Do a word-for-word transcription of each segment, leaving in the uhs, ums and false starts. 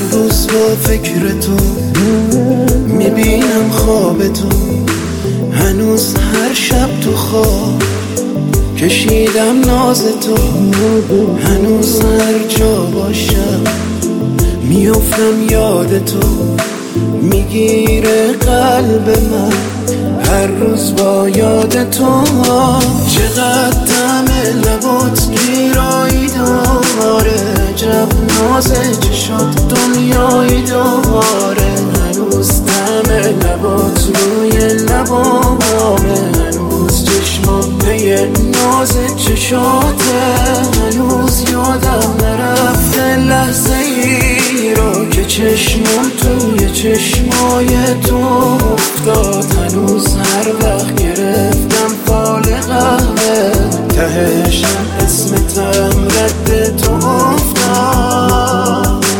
روز با فکر تو میبینم خواب تو، هنوز هر شب تو خواب کشیدم ناز تو، هنوز هر جا باشم میافتم یاد تو، میگیره قلب من هر روز با یاد تو. چقدر طعم لبات گیرایی داره، جب ناز چشات دنیایی داره، هنوز طعم لبات روی لبامه، هنوز چشمام پی ناز چشاته، هنوز یادم نرفته لحظه ای رو که چشمم توی چشمای تو افتاد، هنوز هر وقت گرفتم فال قهوه تهشم اسمتم رد تو افتاد.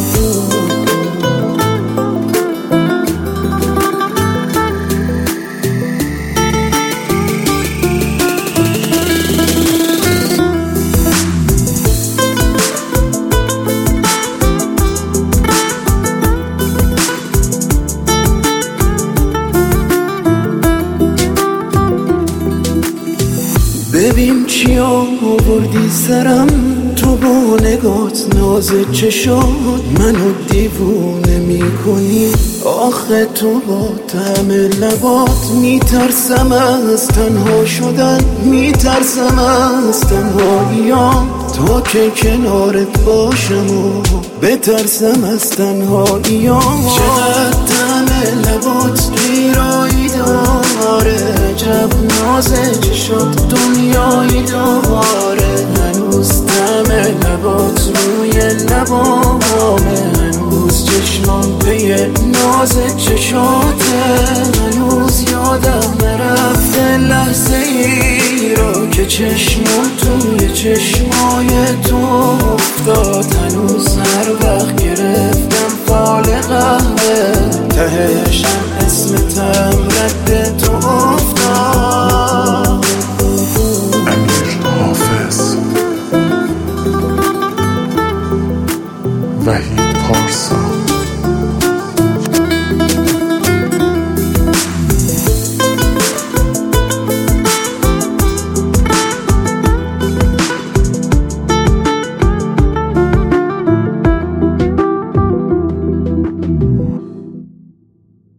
ببین چی آوردی سرم تو با نگات، ناز چشات منو دیوونه میکنی، آخه تو با طعم لبات میترسم از تنها شدن، میترسم از تنهاییام تا که کنارت باشم و بترسم از تنهاییام. چقدر طعم لبات گیرایی داره، جب ناز چشات دنیایی داره، هنوز طعم لبات روی لبامه، هنوز چشمام پی ناز چشاته، هنوز یادم نرفته لحظه ای رو که چشمم توی چشمای تو افتاد، هنوز هر وقت گرفتم فال قهوه تهشم اسمتم رد تو افتاد. امیر حافظ، وحید پارسا.